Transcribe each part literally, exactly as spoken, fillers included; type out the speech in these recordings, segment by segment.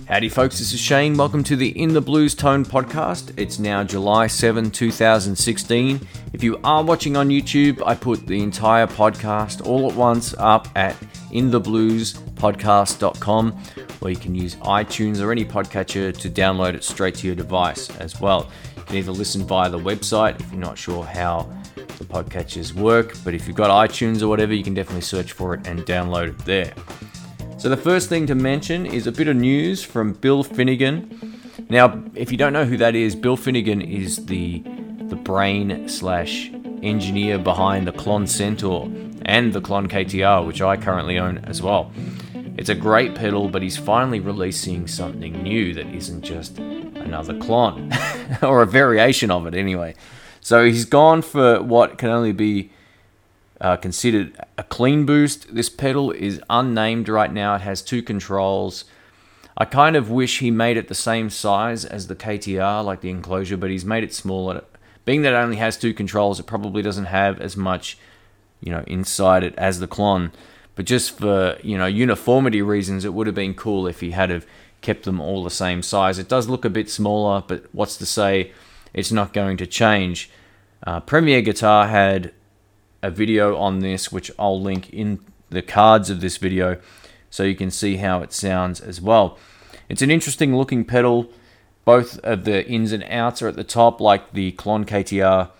Howdy folks, this is Shane. Welcome to the In the Blues Tone podcast. It's now July seventh, twenty sixteen. If you are watching on YouTube, I put the entire podcast all at once up at in the blues podcast dot com, where you can use iTunes or any podcatcher to download it straight to your device as well. You can either listen via the website if you're not sure how the podcatchers work, but if you've got iTunes or whatever, you can definitely search for it and download it there. So the first thing to mention is a bit of news from Bill Finnegan. Now, if you don't know who that is, Bill Finnegan is the the brain slash engineer behind the Klon Centaur and the Klon K T R, which I currently own as well. It's a great pedal, but he's finally releasing something new that isn't just another Klon, or a variation of it anyway. So he's gone for what can only be Uh, considered a clean boost. This pedal is unnamed right now. It has two controls. I kind of wish he made it the same size as the K T R, like the enclosure, but he's made it smaller. Being that it only has two controls, it probably doesn't have as much, you know, inside it as the Klon. But just for, you know, uniformity reasons, it would have been cool if he had have kept them all the same size. It does look a bit smaller, but what's to say it's not going to change. Uh, Premier Guitar had a video on this, which I'll link in the cards of this video so you can see how it sounds as well. It's an interesting looking pedal. Both of the ins and outs are at the top like the Klon K T R.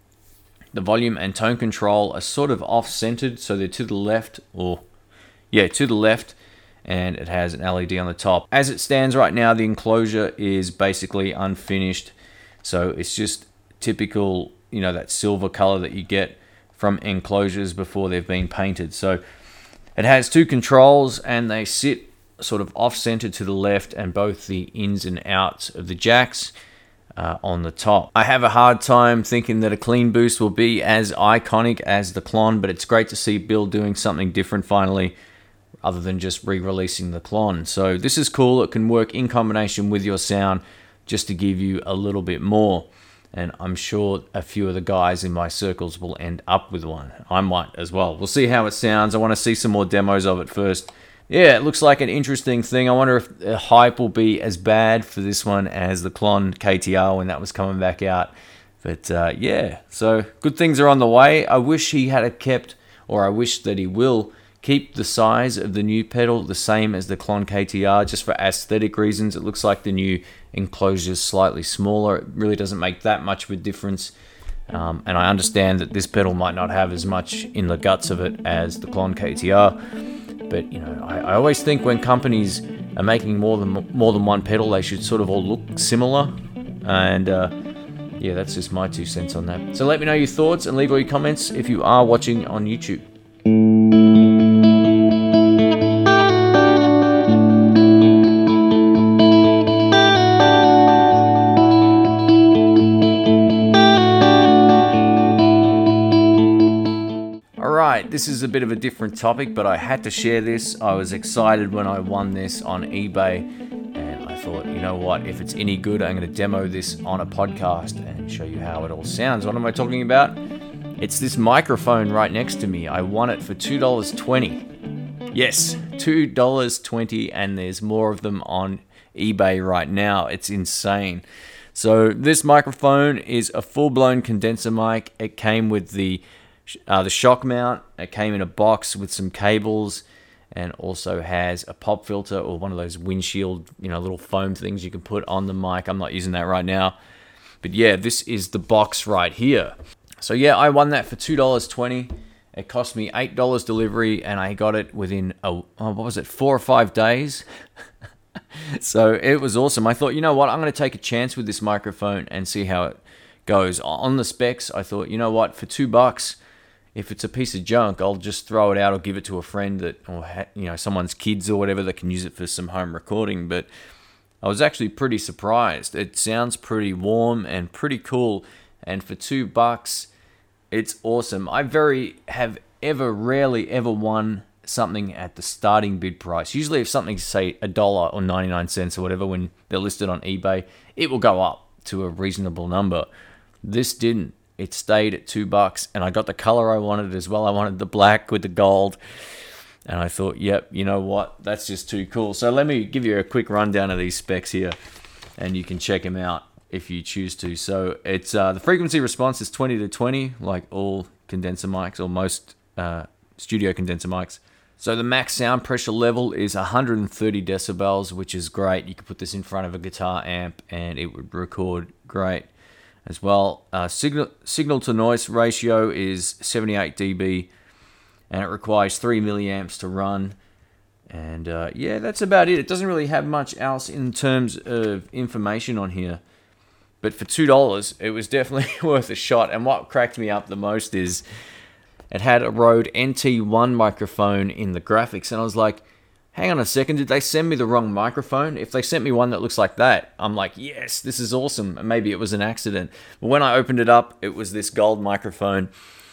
The volume and tone control are sort of off-centered, so they're to the left, or yeah, to the left, and it has an L E D on the top. As it stands right now, the enclosure is basically unfinished, so it's just typical, you know, that silver color that you get from enclosures before they've been painted. So it has two controls and they sit sort of off-centered to the left, and both the ins and outs of the jacks uh, on the top. I have a hard time thinking that a clean boost will be as iconic as the Klon, but it's great to see Bill doing something different finally, other than just re-releasing the Klon. So this is cool. It can work in combination with your sound just to give you a little bit more. And I'm sure a few of the guys in my circles will end up with one. I might as well. We'll see how it sounds. I want to see some more demos of it first. Yeah, it looks like an interesting thing. I wonder if the hype will be as bad for this one as the Klon K T R when that was coming back out. But uh, yeah, so good things are on the way. I wish he had kept, or I wish that he will keep the size of the new pedal the same as the Klon K T R, just for aesthetic reasons. It looks like the new enclosure is slightly smaller. It really doesn't make that much of a difference. Um, and I understand that this pedal might not have as much in the guts of it as the Klon K T R. But, you know, I, I always think when companies are making more than more than one pedal, they should sort of all look similar. And uh, yeah, that's just my two cents on that. So let me know your thoughts and leave all your comments if you are watching on YouTube. This is a bit of a different topic, but I had to share this. I was excited when I won this on eBay, and I thought, you know what, if it's any good, I'm going to demo this on a podcast and show you how it all sounds. What am I talking about? It's this microphone right next to me. I won it for two dollars and twenty cents. Yes, two dollars and twenty cents, and there's more of them on eBay right now. It's insane. So this microphone is a full-blown condenser mic. It came with the Uh, the shock mount. It came in a box with some cables, and also has a pop filter, or one of those windshield, you know, little foam things you can put on the mic. I'm not using that right now, but yeah, this is the box right here. So yeah, I won that for two dollars and twenty cents. It cost me eight dollars delivery, and I got it within a, oh, what was it, four or five days. So it was awesome. I thought, you know what, I'm going to take a chance with this microphone and see how it goes. On the specs, I thought, you know what, for two bucks, if it's a piece of junk, I'll just throw it out or give it to a friend that, or you know, someone's kids or whatever that can use it for some home recording. But I was actually pretty surprised. It sounds pretty warm and pretty cool, and for two bucks, it's awesome. I very have ever rarely ever won something at the starting bid price. Usually, if something's say a dollar or ninety-nine cents or whatever when they're listed on eBay, it will go up to a reasonable number. This didn't. It stayed at two bucks, and I got the color I wanted as well. I wanted the black with the gold. And I thought, yep, you know what? That's just too cool. So let me give you a quick rundown of these specs here, and you can check them out if you choose to. So it's uh, the frequency response is twenty to twenty, like all condenser mics, or most uh, studio condenser mics. So the max sound pressure level is one hundred thirty decibels, which is great. You could put this in front of a guitar amp and it would record great as well. Uh, signal signal to noise ratio is seventy-eight decibels, and it requires three milliamps to run. And uh, yeah, that's about it. It doesn't really have much else in terms of information on here. But for two dollars, it was definitely worth a shot. And what cracked me up the most is it had a Rode N T one microphone in the graphics. And I was like, hang on a second, did they send me the wrong microphone? If they sent me one that looks like that, I'm like, yes, this is awesome. And maybe it was an accident. But when I opened it up, it was this gold microphone.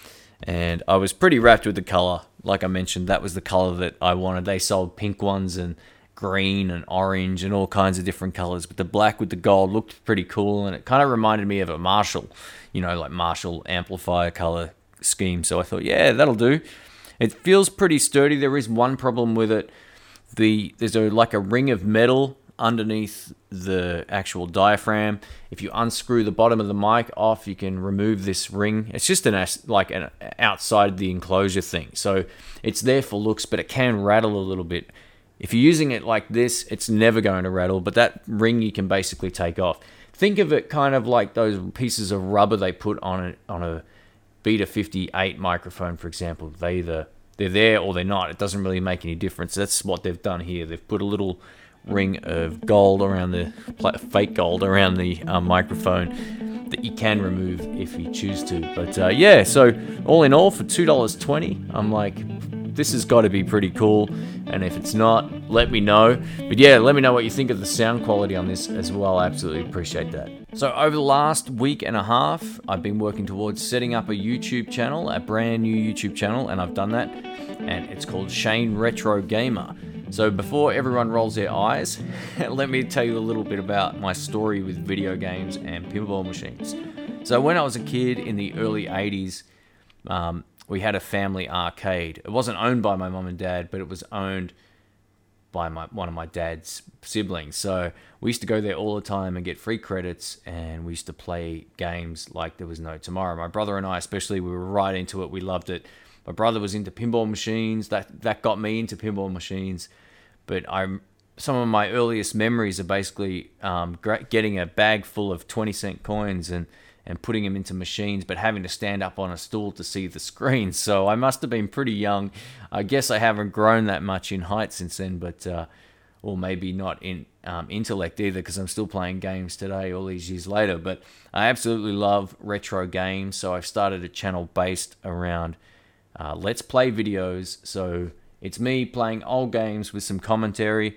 And I was pretty wrapped with the color. Like I mentioned, that was the color that I wanted. They sold pink ones and green and orange and all kinds of different colors. But the black with the gold looked pretty cool. And it kind of reminded me of a Marshall, you know, like Marshall amplifier color scheme. So I thought, yeah, that'll do. It feels pretty sturdy. There is one problem with it. The There's a, like a ring of metal underneath the actual diaphragm. If you unscrew the bottom of the mic off, you can remove this ring. It's just an like an outside the enclosure thing, so it's there for looks, but it can rattle a little bit. If you're using it like this, it's never going to rattle, but that ring you can basically take off. Think of it kind of like those pieces of rubber they put on a, on a Beta fifty-eight microphone, for example. They either they're there or they're not. It doesn't really make any difference. That's what they've done here. They've put a little ring of gold around the fake gold around the uh, microphone that you can remove if you choose to. But uh, yeah, so all in all, for two dollars and twenty cents, I'm like, this has got to be pretty cool. And if it's not, let me know. But yeah, let me know what you think of the sound quality on this as well. I absolutely appreciate that. So over the last week and a half, I've been working towards setting up a YouTube channel, a brand new YouTube channel, and I've done that. And it's called Shane Retro Gamer. So before everyone rolls their eyes, let me tell you a little bit about my story with video games and pinball machines. So when I was a kid in the early eighties, um, we had a family arcade. It wasn't owned by my mom and dad, but it was owned by my one of my dad's siblings. So we used to go there all the time and get free credits, and we used to play games like there was no tomorrow. My brother and I especially, we were right into it. We loved it. My brother was into pinball machines. That that got me into pinball machines. But I'm some of my earliest memories are basically um, getting a bag full of twenty cent coins and, and putting them into machines, but having to stand up on a stool to see the screen. So I must have been pretty young. I guess I haven't grown that much in height since then, but uh, or maybe not in um, intellect either, because I'm still playing games today all these years later. But I absolutely love retro games, so I've started a channel based around uh, Let's Play videos. So it's me playing old games with some commentary,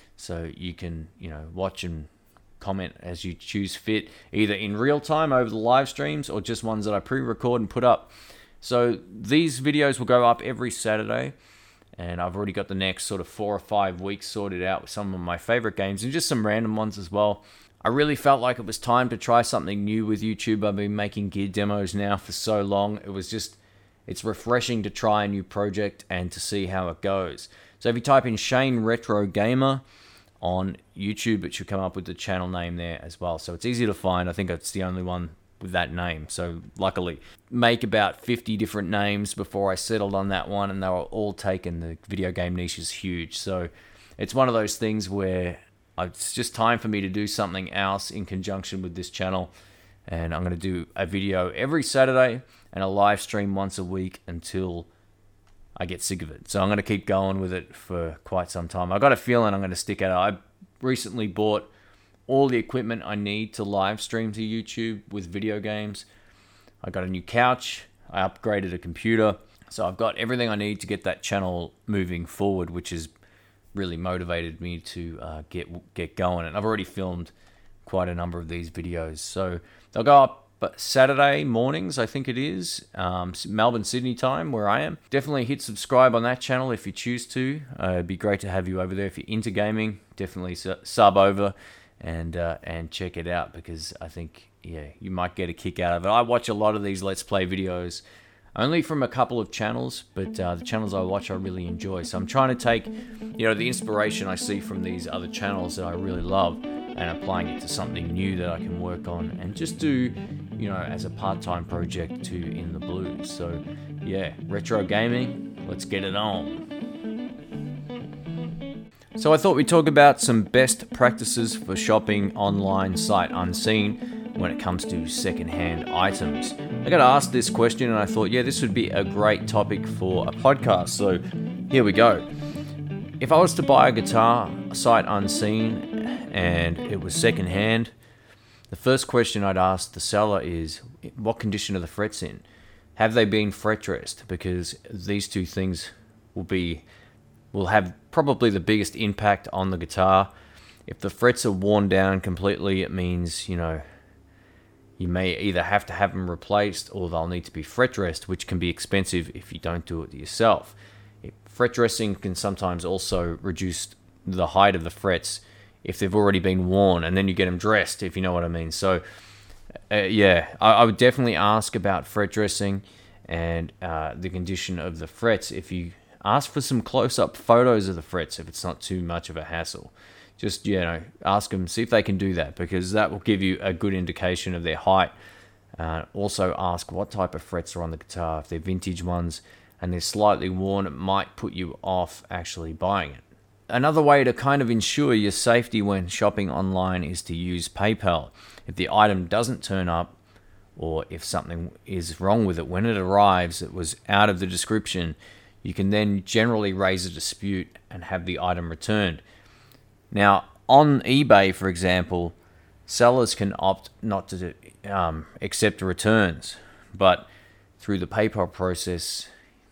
so you can, you know, watch and comment as you choose fit, either in real time over the live streams or just ones that I pre-record and put up. So these videos will go up every Saturday, and I've already got the next sort of four or five weeks sorted out with some of my favorite games and just some random ones as well. I really felt like it was time to try something new with YouTube. I've been making gear demos now for so long. It was just It's refreshing to try a new project and to see how it goes. So if you type in Shane Retro Gamer on YouTube, it should come up with the channel name there as well. So it's easy to find. I think it's the only one with that name. So luckily, make about fifty different names before I settled on that one, and they were all taken. The video game niche is huge. So it's one of those things where it's just time for me to do something else in conjunction with this channel. And I'm going to do a video every Saturday and a live stream once a week until I get sick of it. So I'm going to keep going with it for quite some time. I got a feeling I'm going to stick at it. I recently bought all the equipment I need to live stream to YouTube with video games. I got a new couch. I upgraded a computer. So I've got everything I need to get that channel moving forward, which has really motivated me to uh, get get going. And I've already filmed quite a number of these videos. So they'll go up Saturday mornings, I think it is, um, Melbourne, Sydney time, where I am. Definitely hit subscribe on that channel if you choose to. Uh, it'd be great to have you over there. If you're into gaming, definitely su- sub over and uh, and check it out, because I think, yeah, you might get a kick out of it. I watch a lot of these Let's Play videos only from a couple of channels, but uh, the channels I watch I really enjoy. So I'm trying to take, you know, the inspiration I see from these other channels that I really love and applying it to something new that I can work on and just do, you know, as a part-time project to In the Blues. So yeah, retro gaming, let's get it on. So I thought we'd talk about some best practices for shopping online sight unseen when it comes to secondhand items. I got asked this question and I thought, yeah, this would be a great topic for a podcast. So here we go. If I was to buy a guitar sight unseen and it was secondhand, the first question I'd ask the seller is, what condition are the frets in? Have they been fret dressed? Because these two things will be will have probably the biggest impact on the guitar. If the frets are worn down completely, it means, you know, you may either have to have them replaced or they'll need to be fret dressed, which can be expensive if you don't do it yourself. Fret dressing can sometimes also reduce the height of the frets if they've already been worn, and then you get them dressed, if you know what I mean. So, uh, yeah, I, I would definitely ask about fret dressing and uh, the condition of the frets. If you ask for some close-up photos of the frets, if it's not too much of a hassle. Just, you know, ask them, see if they can do that, because that will give you a good indication of their height. Uh, also ask what type of frets are on the guitar. If they're vintage ones and they're slightly worn, it might put you off actually buying it. Another way to kind of ensure your safety when shopping online is to use PayPal. If the item doesn't turn up, or if something is wrong with it when it arrives, it was out of the description, you can then generally raise a dispute and have the item returned. Now, on eBay, for example, sellers can opt not to um, accept returns, but through the PayPal process,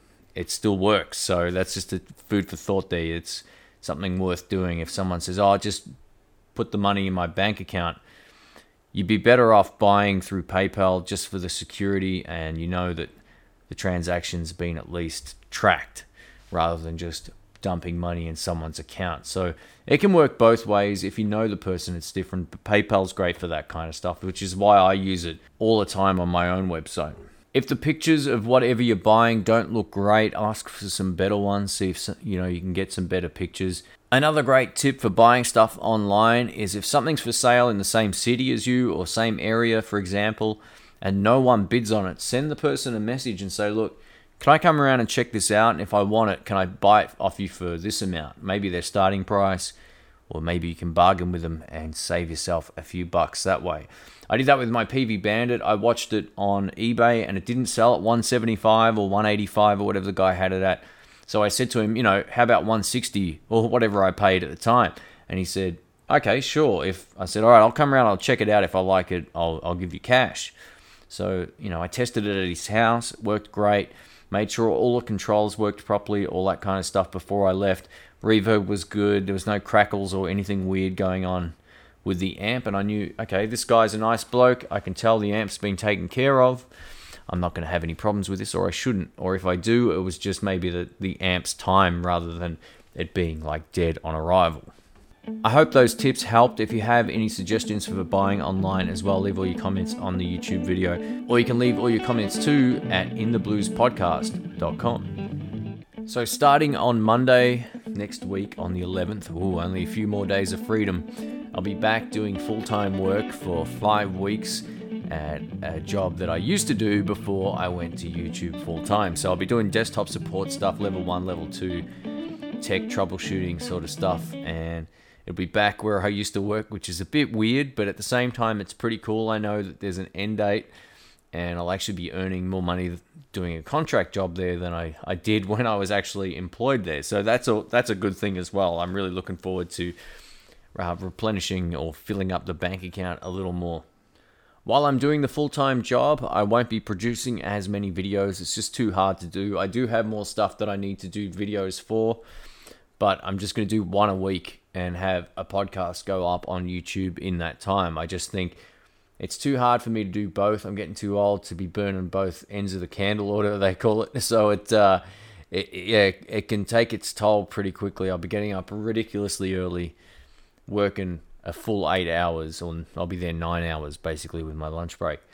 it still works. So that's just a food for thought there. It's something worth doing. If someone says, oh, just put the money in my bank account, you'd be better off buying through PayPal just for the security, and you know that the transaction's been at least tracked rather than just dumping money in someone's account. So it can work both ways. If you know the person, it's different, but PayPal's great for that kind of stuff, which is why I use it all the time on my own website. If the pictures of whatever you're buying don't look great, ask for some better ones. See if, you know, you can get some better pictures. Another great tip for buying stuff online is if something's for sale in the same city as you or same area, for example, and no one bids on it, send the person a message and say, look, can I come around and check this out? And if I want it, can I buy it off you for this amount? Maybe their starting price, or maybe you can bargain with them and save yourself a few bucks that way. I did that with my P V Bandit. I watched it on eBay and it didn't sell at one seventy-five or one eighty-five or whatever the guy had it at. So I said to him, you know, how about one sixty or whatever I paid at the time? And he said, okay, sure. If I said, all right, I'll come around, I'll check it out. If I like it, I'll I'll give you cash. So, you know, I tested it at his house. It worked great. Made sure all the controls worked properly, all that kind of stuff before I left. Reverb was good. There was no crackles or anything weird going on with the amp. And I knew, okay, this guy's a nice bloke. I can tell the amp's been taken care of. I'm not going to have any problems with this, or I shouldn't. Or if I do, it was just maybe the, the amp's time rather than it being like dead on arrival. I hope those tips helped. If you have any suggestions for buying online as well, leave all your comments on the YouTube video, or you can leave all your comments too at in the blues podcast dot com. So starting on Monday next week on the eleventh, ooh, only a few more days of freedom, I'll be back doing full-time work for five weeks at a job that I used to do before I went to YouTube full-time. So I'll be doing desktop support stuff, level one, level two, tech troubleshooting sort of stuff, and it'll be back where I used to work, which is a bit weird, but at the same time, it's pretty cool. I know that there's an end date, and I'll actually be earning more money doing a contract job there than I, I did when I was actually employed there. So that's a, that's a good thing as well. I'm really looking forward to uh, replenishing or filling up the bank account a little more. While I'm doing the full-time job, I won't be producing as many videos. It's just too hard to do. I do have more stuff that I need to do videos for, but I'm just going to do one a week and have a podcast go up on YouTube in that time. I just think it's too hard for me to do both. I'm getting too old to be burning both ends of the candle, or whatever they call it. So it, uh, it, yeah, it can take its toll pretty quickly. I'll be getting up ridiculously early, working a full eight hours, or I'll be there nine hours basically with my lunch break.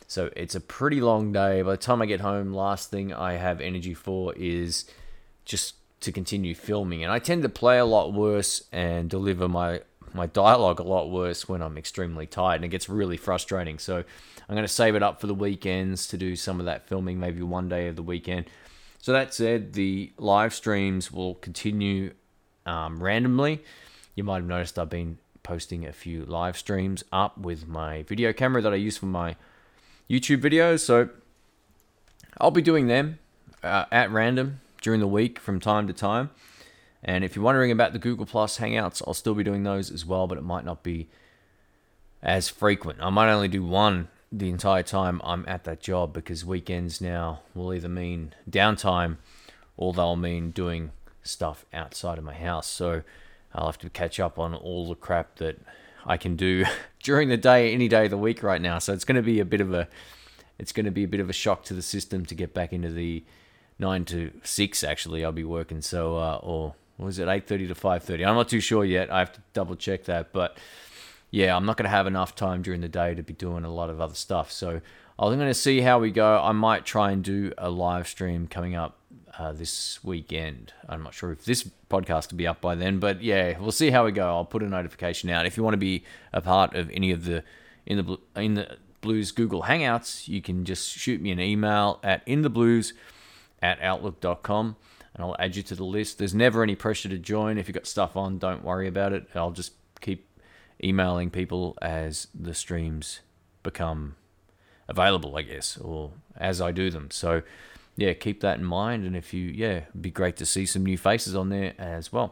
So it's a pretty long day. By the time I get home, last thing I have energy for is just to continue filming. And I tend to play a lot worse and deliver my, my dialogue a lot worse when I'm extremely tired, and it gets really frustrating. So I'm going to save it up for the weekends to do some of that filming, maybe one day of the weekend. So that said, the live streams will continue um, randomly. You might have noticed I've been posting a few live streams up with my video camera that I use for my YouTube videos. So I'll be doing them uh, at random during the week from time to time. And if you're wondering about the Google Plus Hangouts, I'll still be doing those as well, but it might not be as frequent. I might only do one the entire time I'm at that job, because weekends now will either mean downtime or they'll mean doing stuff outside of my house. So I'll have to catch up on all the crap that I can do during the day, any day of the week right now. So it's going to be a bit of a, it's going to be a bit of a shock to the system to get back into the nine to six. Actually, I'll be working. So, uh, or was it eight thirty to five thirty? I'm not too sure yet. I have to double check that, but yeah, I'm not going to have enough time during the day to be doing a lot of other stuff. So I'm going to see how we go. I might try and do a live stream coming up uh, this weekend. I'm not sure if this podcast will be up by then, but yeah, we'll see how we go. I'll put a notification out. If you want to be a part of any of the in the in the Blues Google Hangouts, you can just shoot me an email at intheblues at outlook dot com, and I'll add you to the list. There's never any pressure to join. If you've got stuff on, don't worry about it. I'll just keep emailing people as the streams become available, I guess, or as I do them. So yeah, keep that in mind. And if you, yeah, it'd be great to see some new faces on there as well.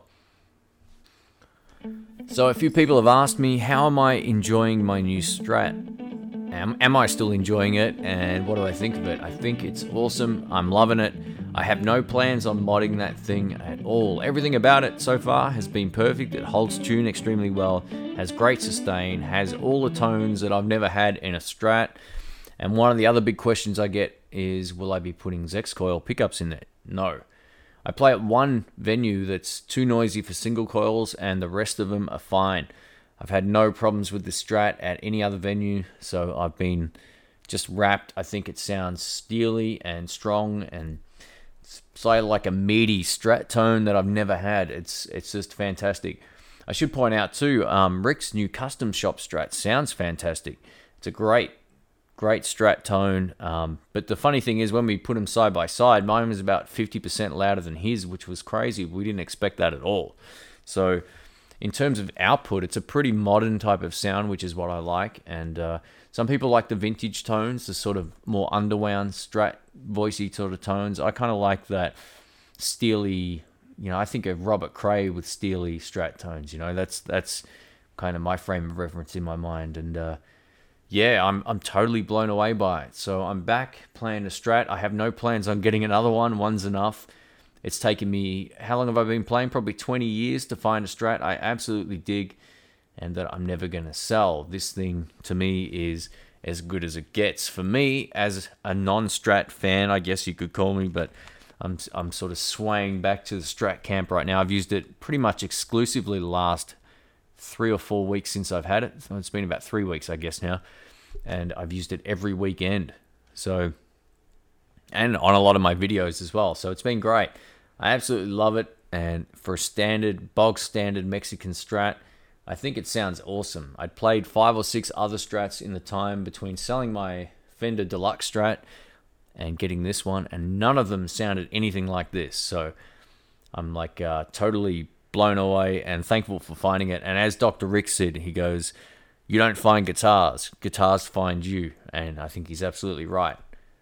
So a few people have asked me, how am I enjoying my new Strat? Am, am I still enjoying it? And what do I think of it? I think it's awesome. I'm loving it. I have no plans on modding that thing at all. Everything about it so far has been perfect. It holds tune extremely well, has great sustain, has all the tones that I've never had in a Strat. And one of the other big questions I get is, will I be putting Zex coil pickups in there? No. I play at one venue that's too noisy for single coils, and the rest of them are fine. I've had no problems with the Strat at any other venue, so I've been just wrapped. I think it sounds steely and strong and slightly like a meaty Strat tone that I've never had. It's it's just fantastic. I should point out too, um, Rick's new custom shop Strat sounds fantastic. It's a great, great Strat tone. Um, but the funny thing is, when we put them side by side, mine was about fifty percent louder than his, which was crazy. We didn't expect that at all. So in terms of output, it's a pretty modern type of sound, which is what I like. And uh, some people like the vintage tones, the sort of more underwound Strat voicey sort of tones. I kind of like that steely, you know, I think of Robert Cray with steely Strat tones. You know, that's that's kind of my frame of reference in my mind. And uh, yeah, I'm I'm totally blown away by it. So I'm back playing a Strat. I have no plans on getting another one. One's enough. It's taken me, how long have I been playing? Probably twenty years to find a Strat I absolutely dig and that I'm never going to sell. This thing, to me, is as good as it gets. For me, as a non-Strat fan, I guess you could call me, but I'm I'm sort of swaying back to the Strat camp right now. I've used it pretty much exclusively the last three or four weeks since I've had it. So it's been about three weeks, I guess, now. And I've used it every weekend. So, and on a lot of my videos as well. So it's been great. I absolutely love it, and for a standard, bog standard Mexican Strat, I think it sounds awesome. I'd played five or six other Strats in the time between selling my Fender Deluxe Strat and getting this one, and none of them sounded anything like this. So I'm like uh, totally blown away and thankful for finding it. And as Doctor Rick said, he goes, "You don't find guitars, guitars find you," and I think he's absolutely right.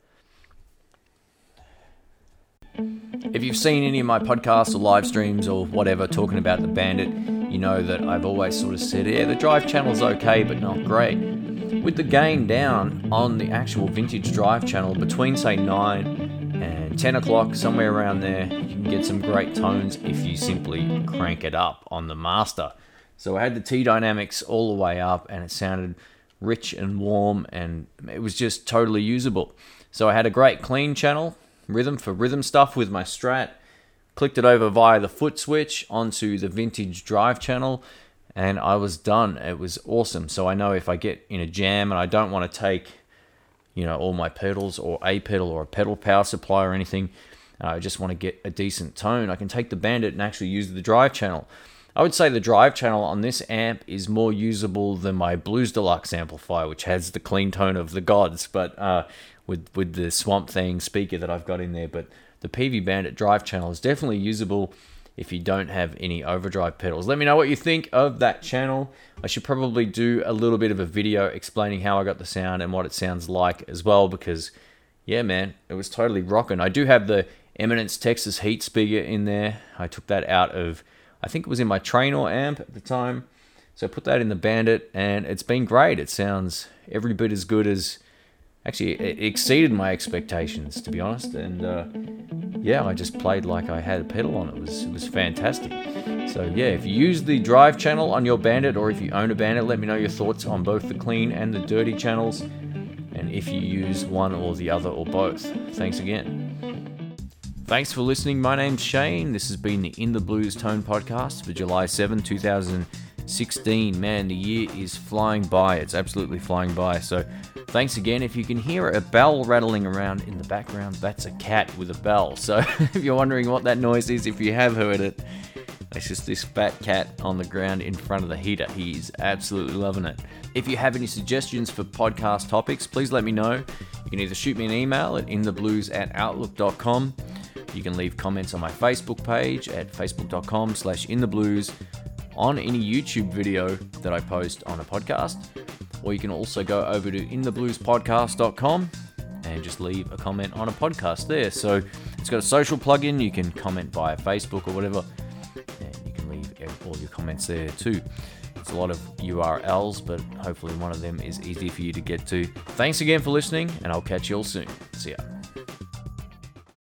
If you've seen any of my podcasts or live streams or whatever talking about the Bandit, you know that I've always sort of said, yeah, the drive channel's okay, but not great. With the gain down on the actual vintage drive channel between, say, nine and ten o'clock, somewhere around there, you can get some great tones if you simply crank it up on the master. So I had the T-Dynamics all the way up, and it sounded rich and warm, and it was just totally usable. So I had a great clean channel, rhythm for rhythm stuff with my Strat, clicked it over via the foot switch onto the vintage drive channel, and I was done. It was awesome. So I know if I get in a jam and I don't want to take, you know, all my pedals or a pedal or a pedal power supply or anything, uh, I just want to get a decent tone, I can take the Bandit and actually use the drive channel. I would say the drive channel on this amp is more usable than my Blues Deluxe amplifier, which has the clean tone of the gods, but uh, with with the Swamp Thing speaker that I've got in there. But the P V Bandit drive channel is definitely usable if you don't have any overdrive pedals. Let me know what you think of that channel. I should probably do a little bit of a video explaining how I got the sound and what it sounds like as well, because yeah, man, it was totally rocking. I do have the Eminence Texas Heat speaker in there. I took that out of, I think it was in my Traynor amp at the time. So I put that in the Bandit, and it's been great. It sounds every bit as good as, actually, it exceeded my expectations, to be honest. And uh, yeah, I just played like I had a pedal on. It was, it was fantastic. So yeah, if you use the drive channel on your Bandit, or if you own a Bandit, let me know your thoughts on both the clean and the dirty channels, and if you use one or the other or both. Thanks again. Thanks for listening. My name's Shane. This has been the In the Blues Tone podcast for July seventh, two thousand sixteen. Man, the year is flying by. It's absolutely flying by. So thanks again. If you can hear a bell rattling around in the background, that's a cat with a bell. So if you're wondering what that noise is, if you have heard it, it's just this fat cat on the ground in front of the heater. He's absolutely loving it. If you have any suggestions for podcast topics, please let me know. You can either shoot me an email at intheblues at outlook dot com. You can leave comments on my Facebook page at facebook.com slash intheblues, on any YouTube video that I post on a podcast, or you can also go over to in the blues podcast dot com and just leave a comment on a podcast there. So it's got a social plugin. You can comment via Facebook or whatever, and you can leave all your comments there too. It's a lot of U R Ls, but hopefully one of them is easy for you to get to. Thanks again for listening, and I'll catch you all soon. See ya.